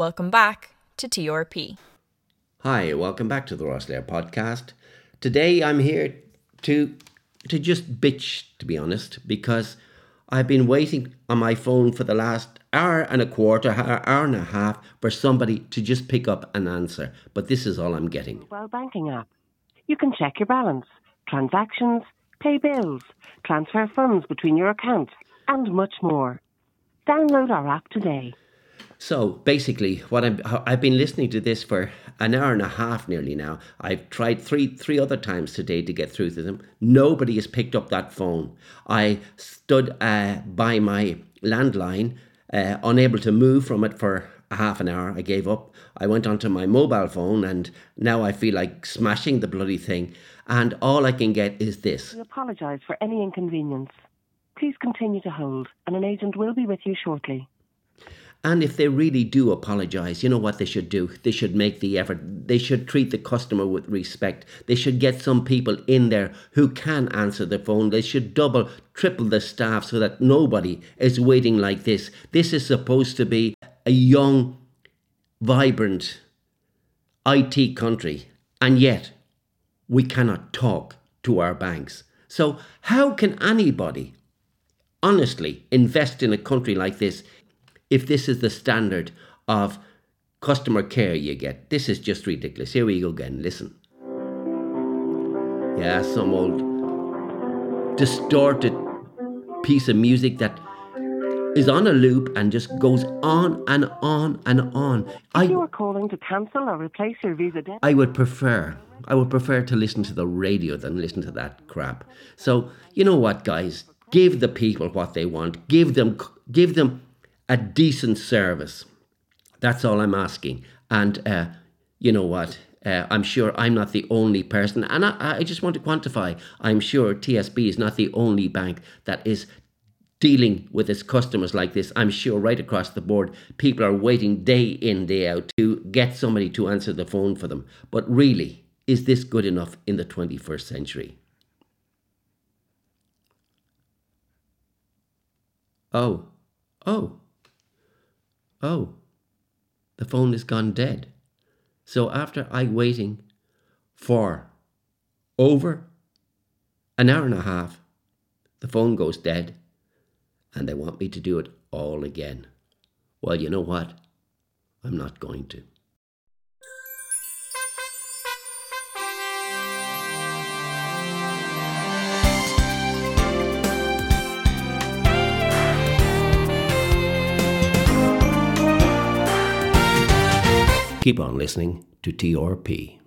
Welcome back to TRP. Hi, welcome back to the Ross Lair podcast. Today I'm here to just bitch, to be honest, because I've been waiting on my phone for the last hour and a quarter, hour and a half for somebody to just pick up and answer. But this is all I'm getting. Mobile banking app. You can check your balance, transactions, pay bills, transfer funds between your accounts, and much more. Download our app today. So basically, I've been listening to this for an hour and a half nearly now. I've tried three other times today to get through to them. Nobody has picked up that phone. I stood by my landline, unable to move from it for a half an hour. I gave up. I went onto my mobile phone and now I feel like smashing the bloody thing. And all I can get is this. We apologise for any inconvenience. Please continue to hold and an agent will be with you shortly. And if they really do apologise, you know what they should do? They should make the effort. They should treat the customer with respect. They should get some people in there who can answer the phone. They should double, triple the staff so that nobody is waiting like this. This is supposed to be a young, vibrant IT country. And yet, we cannot talk to our banks. So how can anybody honestly invest in a country like this if this is the standard of customer care you get? This is just ridiculous. Here we go again. Listen. Yeah, some old distorted piece of music that is on a loop and just goes on and on and on. If you are calling to cancel or replace your Visa debt, I would prefer to listen to the radio than listen to that crap. So, you know what, guys? Give the people what they want. Give them a decent service. That's all I'm asking. And you know what? I'm sure I'm not the only person. And I just want to quantify. I'm sure TSB is not the only bank that is dealing with its customers like this. I'm sure right across the board, people are waiting day in, day out to get somebody to answer the phone for them. But really, is this good enough in the 21st century? Oh, the phone has gone dead. So after waiting for over an hour and a half, the phone goes dead and they want me to do it all again. Well, you know what? I'm not going to. Keep on listening to TRP.